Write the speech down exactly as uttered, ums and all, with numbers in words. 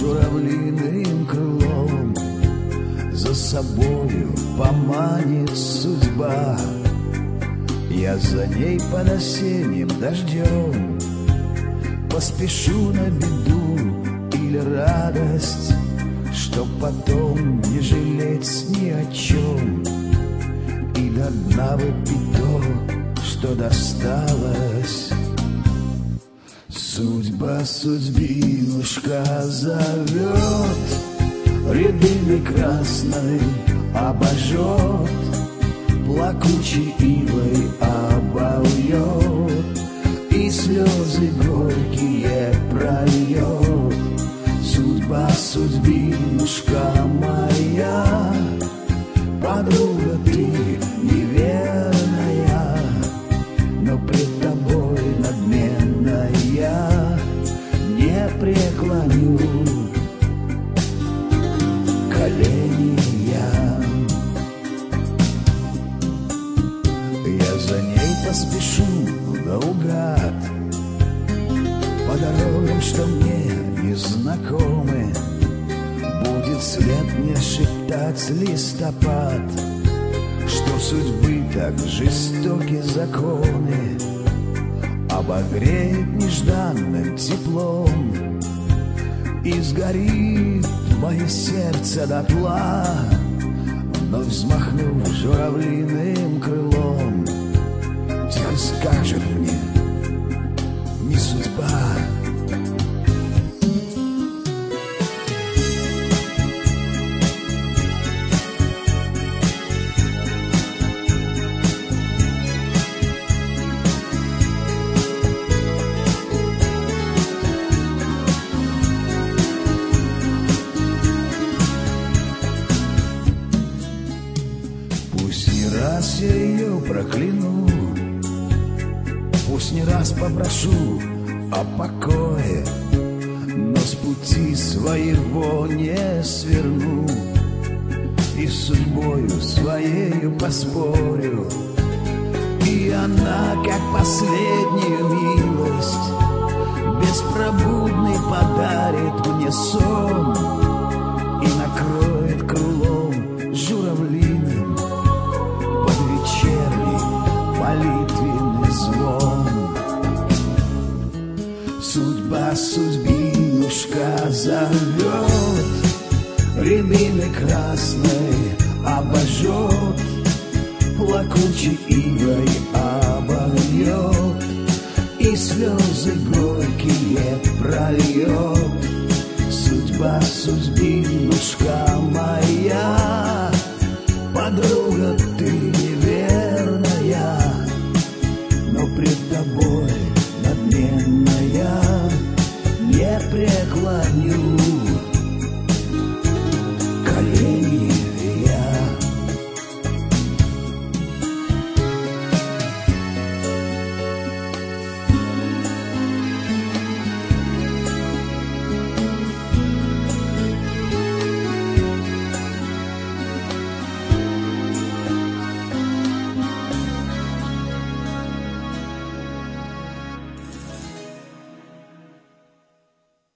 журавлиным крылом за собою поманит судьба. Я за ней под осенним дождем поспешу на беду или радость, чтоб потом не жалеть ни о чем и до дна выпить то, что досталось. Судьба судьбинушка зовет, рябиной красной обожжет, плакучей ивой обольет и слезы горькие прольет. Судьба судьбинушка моя, подруга ты неверная, но пред тобой надменная не преклоню колени я. Я за ней поспешу наугад по дорогам, что мне незнакомы. Будет вслед мне шептать листопад, что судьбы так жестоки законы, обогреет нежданным теплом и сгорит мое сердце дотла, вновь взмахнув журавлиным крылом. Тихо скажет мне: не судьба. Раз я ее прокляну, пусть не раз попрошу о покое, но с пути своего не сверну и с судьбою своею поспорю. И она, как последнюю милость, беспробудный подарит мне сон и накроет крылом журавлиным молитвенный звон. Судьба судьбинушка зовет, рябиной красной обожжет, плакучей ивой обольет и слезы горькие прольет. Судьба судьбинушка